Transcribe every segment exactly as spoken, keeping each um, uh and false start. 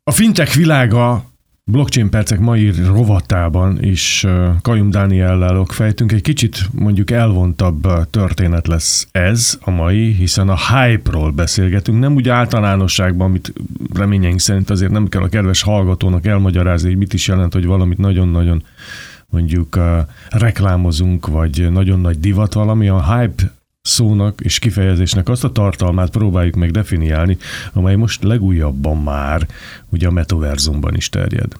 A fintech világa blockchain percek mai rovatában is Kajum Dániellel okfejtünk. Egy kicsit mondjuk elvontabb történet lesz ez a mai, hiszen a hype-ról beszélgetünk. Nem úgy általánosságban, amit reményeink szerint azért nem kell a kedves hallgatónak elmagyarázni, hogy mit is jelent, hogy valamit nagyon-nagyon mondjuk reklámozunk, vagy nagyon nagy divat valami. A hype szónak és kifejezésnek azt a tartalmát próbáljuk meg definiálni, amely most legújabban már ugye a metaverzumban is terjed.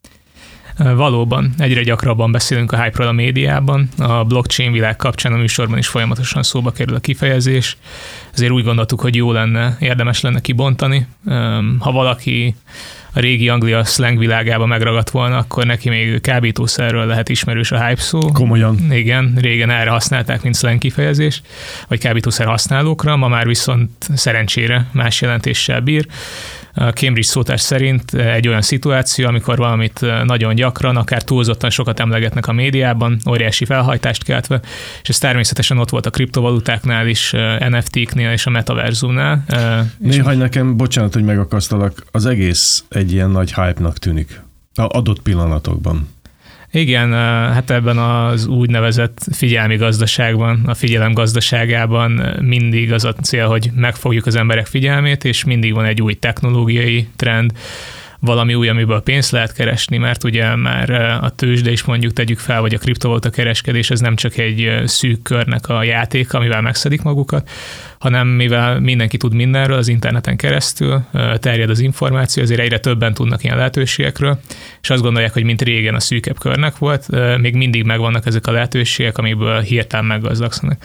Valóban, egyre gyakrabban beszélünk a hype-ról a médiában, a blockchain világ kapcsán a műsorban is folyamatosan szóba kerül a kifejezés, ezért úgy gondoltuk, hogy jó lenne, érdemes lenne kibontani. Ha valaki a régi Anglia slang világában megragadt volna, akkor neki még kábítószerről lehet ismerős a hype szó. Komolyan. Igen, régen erre használták, mint slang kifejezés, vagy kábítószer használókra, ma már viszont szerencsére más jelentéssel bír. A Cambridge szótár szerint egy olyan szituáció, amikor valamit nagyon gyakran, akár túlzottan sokat emlegetnek a médiában, óriási felhajtást keltve, és ez természetesen ott volt a kriptovalutáknál is, en ef té-knél és a metaverzumnál. Néha nekem, bocsánat, hogy megakasztalak, az egész egy ilyen nagy hype-nak tűnik adott pillanatokban. Igen, hát ebben az úgynevezett figyelmi gazdaságban, a figyelem gazdaságában mindig az a cél, hogy megfogjuk az emberek figyelmét, és mindig van egy új technológiai trend, valami új, amiből pénzt lehet keresni, mert ugye már a tőzsde is mondjuk tegyük fel, vagy a kriptovaluta kereskedés, ez nem csak egy szűk körnek a játéka, amivel megszedik magukat, hanem mivel mindenki tud mindenről az interneten keresztül, terjed az információ, azért egyre többen tudnak ilyen lehetőségekről, és azt gondolják, hogy mint régen a szűkebb körnek volt, még mindig megvannak ezek a lehetőségek, amikből hirtelen meggazdagszanak.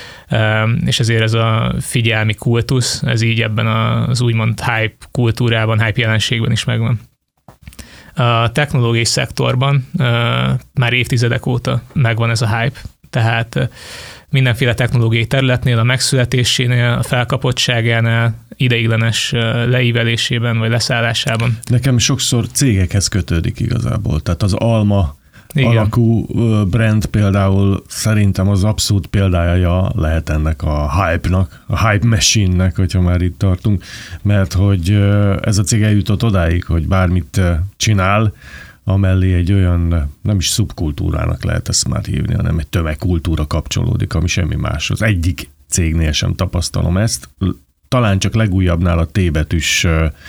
És ezért ez a figyelmi kultusz, ez így ebben az úgymond hype kultúrában, hype jelenségben is megvan. A technológiai szektorban már évtizedek óta megvan ez a hype, tehát mindenféle technológiai területnél, a megszületésénél, a felkapottságánál, ideiglenes leívelésében vagy leszállásában. Nekem sokszor cégekhez kötődik igazából, tehát az Alma Igen. alakú brand például szerintem az abszolút példája lehet ennek a hype-nak, a hype machine-nek, hogyha már itt tartunk, mert hogy ez a cég eljutott odáig, hogy bármit csinál, amellé egy olyan, nem is szubkultúrának lehet ezt már hívni, hanem egy tömegkultúra kapcsolódik, ami semmi más. Az egyik cégnél sem tapasztalom ezt, talán csak legújabbnál a T-betűs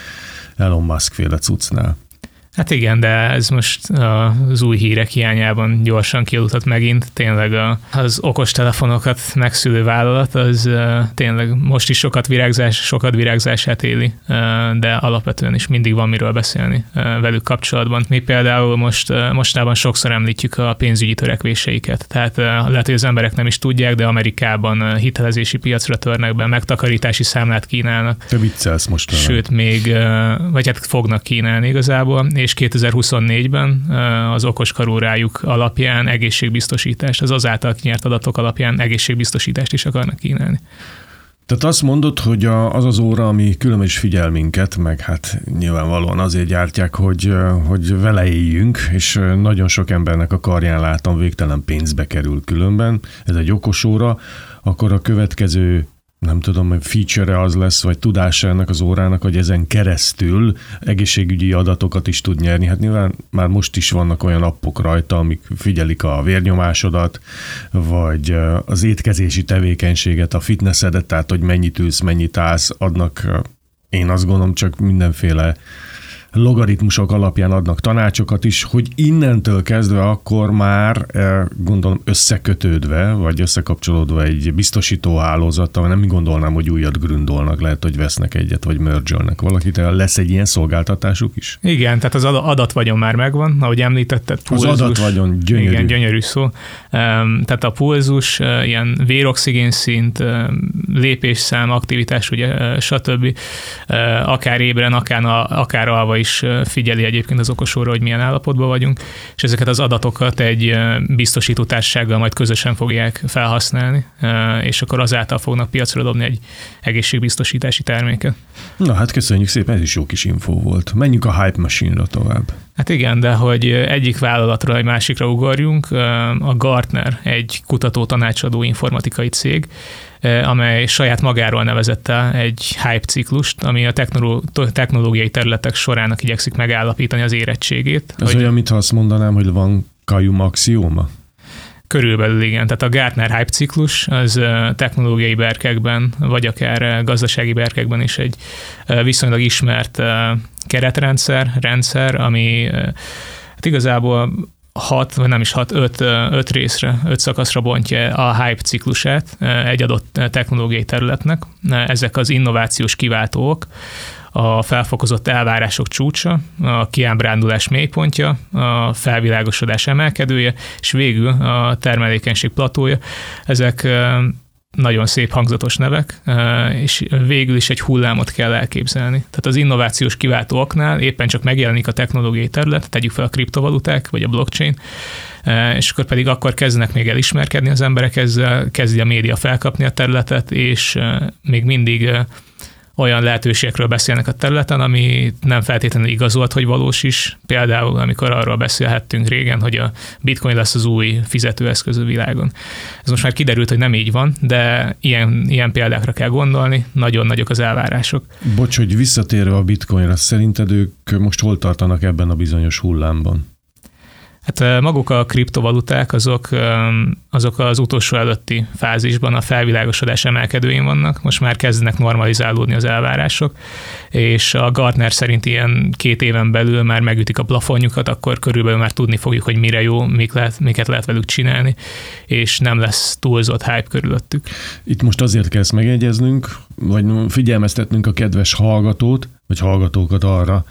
Elon Musk féle cuccnál. Hát igen, de ez most az új hírek hiányában gyorsan kialudt megint. Tényleg az okostelefonokat megszülő vállalat, az tényleg most is sokat virágzás, sokat virágzását éli, de alapvetően is mindig van miről beszélni velük kapcsolatban. Mi például most mostában sokszor említjük a pénzügyi törekvéseiket. Tehát lehet, hogy az emberek nem is tudják, de Amerikában hitelezési piacra törnek be, megtakarítási számlát kínálnak. Te viccelsz most vele. Sőt, még, vagy hát fognak kínálni igazából, és kétezer-huszonnégyben az okoskarórájuk alapján egészségbiztosítást, az azáltal kinyert adatok alapján egészségbiztosítást is akarnak kínálni. Tehát azt mondod, hogy az az óra, ami különben is figyel minket, meg hát nyilvánvalóan azért gyártják, hogy, hogy vele éljünk, és nagyon sok embernek a karján látom végtelen pénzbe kerül különben. Ez egy okos óra, akkor a következő nem tudom, hogy feature az lesz, vagy tudása ennek az órának, hogy ezen keresztül egészségügyi adatokat is tud nyerni. Hát nyilván már most is vannak olyan appok rajta, amik figyelik a vérnyomásodat, vagy az étkezési tevékenységet, a fitnessedet, tehát hogy mennyit ülsz, mennyit állsz, adnak, én azt gondolom, csak mindenféle logaritmusok alapján adnak tanácsokat is, hogy innentől kezdve akkor már gondolom összekötődve, vagy összekapcsolódva egy biztosító hálózattal, nem gondolnám, hogy újat gründolnak, lehet, hogy vesznek egyet, vagy mergelnek valakit, lesz egy ilyen szolgáltatásuk is? Igen, tehát az adatvagyon már megvan, ahogy említetted. Pulzus, az adatvagyon gyönyörű. Igen, gyönyörű szó. Tehát a pulzus, ilyen véroxigén szint, lépésszám, aktivitás, ugye, stb. Akár ébren, akár, akár alva is figyeli egyébként az okosóra, hogy milyen állapotban vagyunk, és ezeket az adatokat egy biztosító társasággal majd közösen fogják felhasználni, és akkor azáltal fognak piacra dobni egy egészségbiztosítási terméket. Na hát köszönjük szépen, ez is jó kis infó volt. Menjünk a Hype Machine-ra tovább. Hát igen, de hogy egyik vállalatról egy másikra ugorjunk, a Gartner egy kutató tanácsadó informatikai cég, amely saját magáról nevezett el egy hype ciklust, ami a technológiai területek sorának igyekszik megállapítani az érettségét. Ez hogy... olyan, mintha azt mondanám, hogy van Kajum axióma? Körülbelül igen. Tehát a Gartner hype ciklus az technológiai berkekben, vagy akár gazdasági berkekben is egy viszonylag ismert keretrendszer, rendszer, ami hát igazából hat, vagy nem is hat, öt, öt részre, öt szakaszra bontja a hype ciklusát egy adott technológiai területnek. Ezek az innovációs kiváltók, a felfokozott elvárások csúcsa, a kiábrándulás mélypontja, a felvilágosodás emelkedője, és végül a termelékenység platója. Ezek nagyon szép hangzatos nevek, és végül is egy hullámot kell elképzelni. Tehát az innovációs kiváltóknál éppen csak megjelenik a technológiai terület, tegyük fel a kriptovaluták, vagy a blockchain, és akkor pedig akkor kezdenek még elismerkedni az emberek ezzel, kezdi a média felkapni a területet, és még mindig olyan lehetőségekről beszélnek a területen, ami nem feltétlenül igazolt, hogy valós is. Például, amikor arról beszélhettünk régen, hogy a bitcoin lesz az új fizetőeszköz a világon. Ez most már kiderült, hogy nem így van, de ilyen, ilyen példákra kell gondolni, nagyon nagyok az elvárások. Bocs, hogy visszatérve a bitcoinra, szerinted ők most hol tartanak ebben a bizonyos hullámban? Hát maguk a kriptovaluták, azok, azok az utolsó előtti fázisban a felvilágosodás emelkedőjén vannak, most már kezdenek normalizálódni az elvárások, és a Gartner szerint ilyen két éven belül már megütik a plafonjukat, akkor körülbelül már tudni fogjuk, hogy mire jó, mik lehet, miket lehet velük csinálni, és nem lesz túlzott hype körülöttük. Itt most azért kell ezt megegyeznünk, vagy figyelmeztetnünk a kedves hallgatót, vagy hallgatókat arra,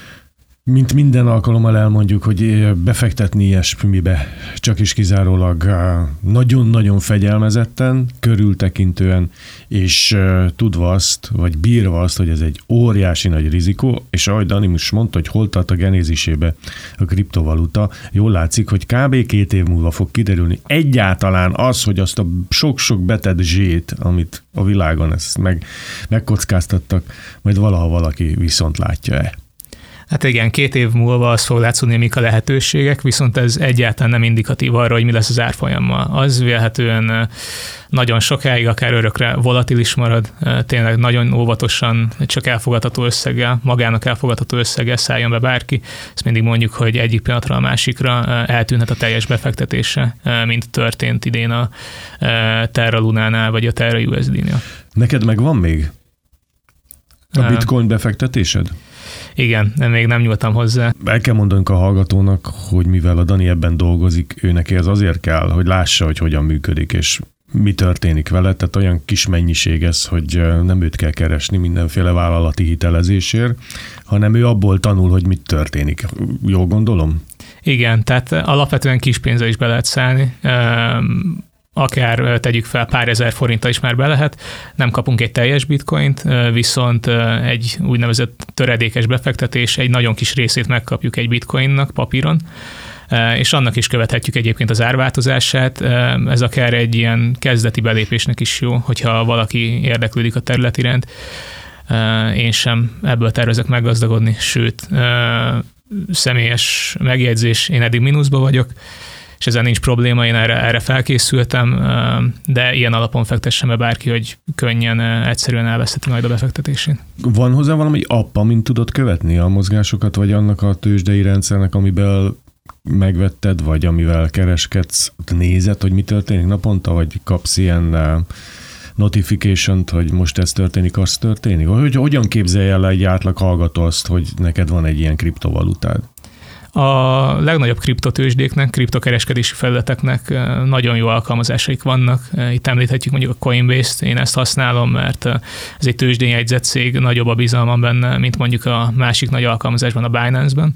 mint minden alkalommal elmondjuk, hogy befektetni ilyesmibe csak is kizárólag nagyon-nagyon fegyelmezetten, körültekintően, és tudva azt, vagy bírva azt, hogy ez egy óriási nagy rizikó, és ahogy Dani most mondta, hogy hol tart a genézisébe a kriptovaluta, jól látszik, hogy kb. Két év múlva fog kiderülni egyáltalán az, hogy azt a sok-sok betett zsét, amit a világon ezt meg, megkockáztattak, majd valaha valaki viszont látja-e. Hát igen, két év múlva az fog látszódni, mik a lehetőségek, viszont ez egyáltalán nem indikatív arra, hogy mi lesz az árfolyammal. Az vélhetően nagyon sokáig, akár örökre volatilis marad, tényleg nagyon óvatosan, csak elfogadható összeggel, magának elfogadható összeggel szálljon be bárki. Ezt mindig mondjuk, hogy egyik pillanatra a másikra eltűnhet a teljes befektetése, mint történt idén a Terra Lunánál, vagy a Terra u es dé-nél. Neked meg van még a bitcoin befektetésed? Igen, de még nem nyúltam hozzá. El kell mondanunk a hallgatónak, hogy mivel a Dani ebben dolgozik, ő neki ez azért kell, hogy lássa, hogy hogyan működik, és mi történik vele, tehát olyan kis mennyiség ez, hogy nem őt kell keresni mindenféle vállalati hitelezésért, hanem ő abból tanul, hogy mit történik. Jól gondolom? Igen, tehát alapvetően kis pénzzel is be lehet szállni. Akár tegyük fel pár ezer forinttal is már be lehet, nem kapunk egy teljes bitcoint, viszont egy úgynevezett töredékes befektetés, egy nagyon kis részét megkapjuk egy bitcoinnak papíron, és annak is követhetjük egyébként az árváltozását. Ez akár egy ilyen kezdeti belépésnek is jó, hogyha valaki érdeklődik a terület iránt. Én sem ebből tervezek meggazdagodni, sőt, személyes megjegyzés, én eddig mínuszba vagyok, és ezzel nincs probléma, én erre, erre felkészültem, de ilyen alapon fektessem be bárki, hogy könnyen, egyszerűen elveszheti majd a befektetését. Van hozzá valami app, amint tudod követni a mozgásokat, vagy annak a tőzsdei rendszernek, amiben megvetted, vagy amivel kereskedsz, nézed, hogy mi történik naponta, vagy kapsz ilyen notification-t, hogy most ez történik, az történik? Hogy hogyan képzelje el egy átlag hallgató azt, hogy neked van egy ilyen kriptovalutád? A legnagyobb kriptotőzsdéknek, kriptokereskedési felületeknek nagyon jó alkalmazásaik vannak. Itt említhetjük mondjuk a Coinbase-t, én ezt használom, mert ez egy tőzsdén jegyzett cég, nagyobb a bizalmam benne, mint mondjuk a másik nagy alkalmazásban, a Binance-ben.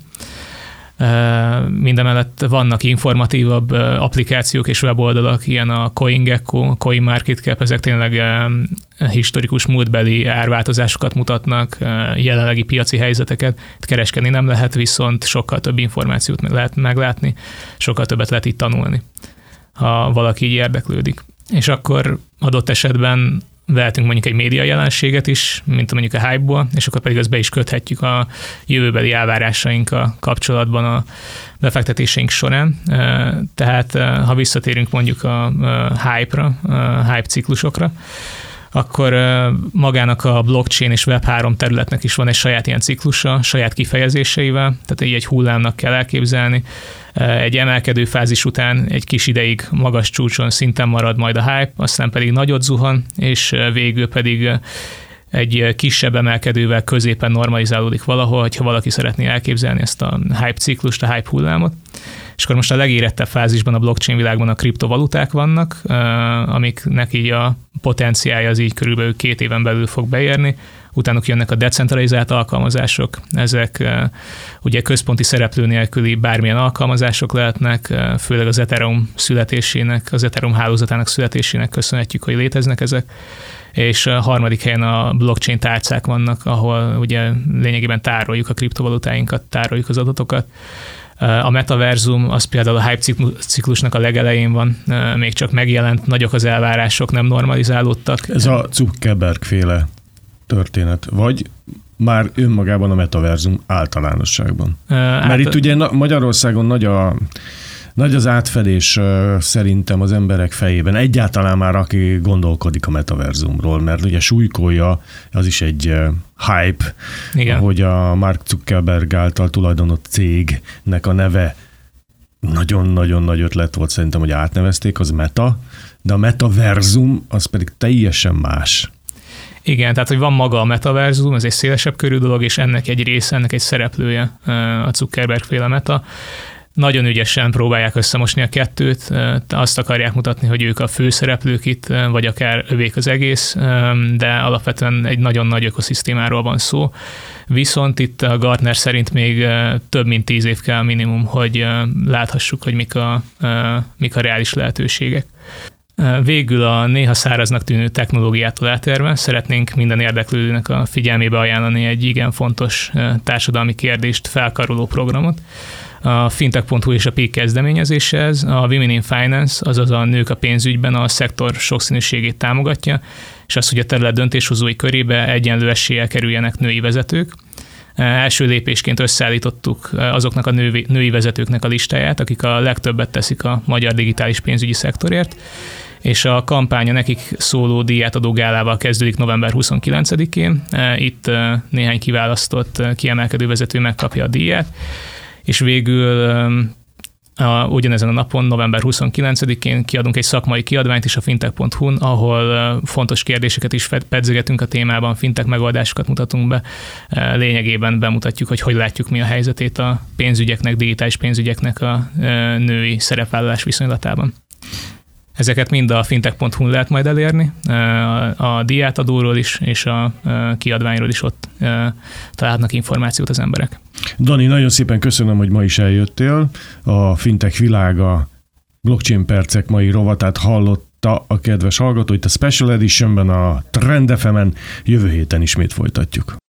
Mindemellett vannak informatívabb applikációk és weboldalak, ilyen a CoinGecko, CoinMarketCap, ezek tényleg historikus múltbeli árváltozásokat mutatnak, jelenlegi piaci helyzeteket. Itt kereskedni nem lehet, viszont sokkal több információt lehet meglátni, sokkal többet lehet itt tanulni, ha valaki így érdeklődik. És akkor adott esetben vehetünk mondjuk egy média jelenséget is, mint mondjuk a hype-ból, és akkor pedig azt be is köthetjük a jövőbeli elvárásainkkal kapcsolatban a befektetéseink során. Tehát ha visszatérünk mondjuk a hype-ra, a hype ciklusokra, akkor magának a blockchain és web három területnek is van egy saját ilyen ciklusa, saját kifejezéseivel, tehát így egy hullámnak kell elképzelni. Egy emelkedő fázis után egy kis ideig magas csúcson szinten marad majd a hype, aztán pedig nagyot zuhan, és végül pedig egy kisebb emelkedővel középen normalizálódik valahol, hogyha valaki szeretné elképzelni ezt a hype ciklust, a hype hullámot. És akkor most a legérettebb fázisban a blockchain világban a kriptovaluták vannak, amiknek így a potenciálja az így körülbelül két éven belül fog beérni. Utánuk jönnek a decentralizált alkalmazások, ezek ugye központi szereplő nélküli bármilyen alkalmazások lehetnek, főleg az Ethereum születésének, az Ethereum hálózatának születésének köszönhetjük, hogy léteznek ezek. És a harmadik helyen a blockchain tárcák vannak, ahol ugye lényegében tároljuk a kriptovalutáinkat, tároljuk az adatokat. A metaverzum az például a hype ciklusnak a legelején van, még csak megjelent, nagyok az elvárások, nem normalizálódtak. Ez a Zuckerberg féle történet, vagy már önmagában a metaverzum általánosságban? Hát, mert itt ugye Magyarországon nagy a Nagy az átfedés szerintem az emberek fejében. Egyáltalán már aki gondolkodik a metaverzumról, mert ugye súlykolja, az is egy hype, igen, hogy a Mark Zuckerberg által tulajdonolt cégnek a neve nagyon-nagyon nagy ötlet volt szerintem, hogy átnevezték, az Meta, de a metaverzum az pedig teljesen más. Igen, tehát hogy van maga a metaverzum, ez egy szélesebb körű dolog, és ennek egy része, ennek egy szereplője a Zuckerberg-féle Meta. Nagyon ügyesen próbálják összemosni a kettőt, azt akarják mutatni, hogy ők a főszereplők itt, vagy akár övék az egész, de alapvetően egy nagyon nagy ökoszisztémáról van szó. Viszont itt a Gartner szerint még több mint tíz év kell minimum, hogy láthassuk, hogy mik a, mik a reális lehetőségek. Végül a néha száraznak tűnő technológiától eltérve szeretnénk minden érdeklődőnek a figyelmébe ajánlani egy igen fontos társadalmi kérdést felkaroló programot. A fintech pont hu és a Peak kezdeményezése ez, a Women in Finance, azaz a nők a pénzügyben a szektor sokszínűségét támogatja, és azt, hogy a terület döntéshozói körébe egyenlő eséllyel kerüljenek női vezetők. Első lépésként összeállítottuk azoknak a női, női vezetőknek a listáját, akik a legtöbbet teszik a magyar digitális pénzügyi szektorért, és a kampánya nekik szóló díjátadó gálával kezdődik november huszonkilencedikén. Itt néhány kiválasztott, kiemelkedő vezető megkapja a díját, és végül a, ugyanezen a napon, november huszonkilencedikén kiadunk egy szakmai kiadványt is a fintech pont hu-n, ahol fontos kérdéseket is pedzegetünk a témában, fintech megoldásokat mutatunk be. Lényegében bemutatjuk, hogy hogy látjuk mi a helyzetét a pénzügyeknek, digitális pénzügyeknek a női szerepvállalás viszonylatában. Ezeket mind a fintech pont hu-n lehet majd elérni, a díjátadóról is, és a kiadványról is ott találhatnak információt az emberek. Dani, nagyon szépen köszönöm, hogy ma is eljöttél. A Fintech világa blockchain percek mai rovatát hallotta a kedves hallgató. Itt a Special Editionben, a Trend ef emen jövő héten ismét folytatjuk.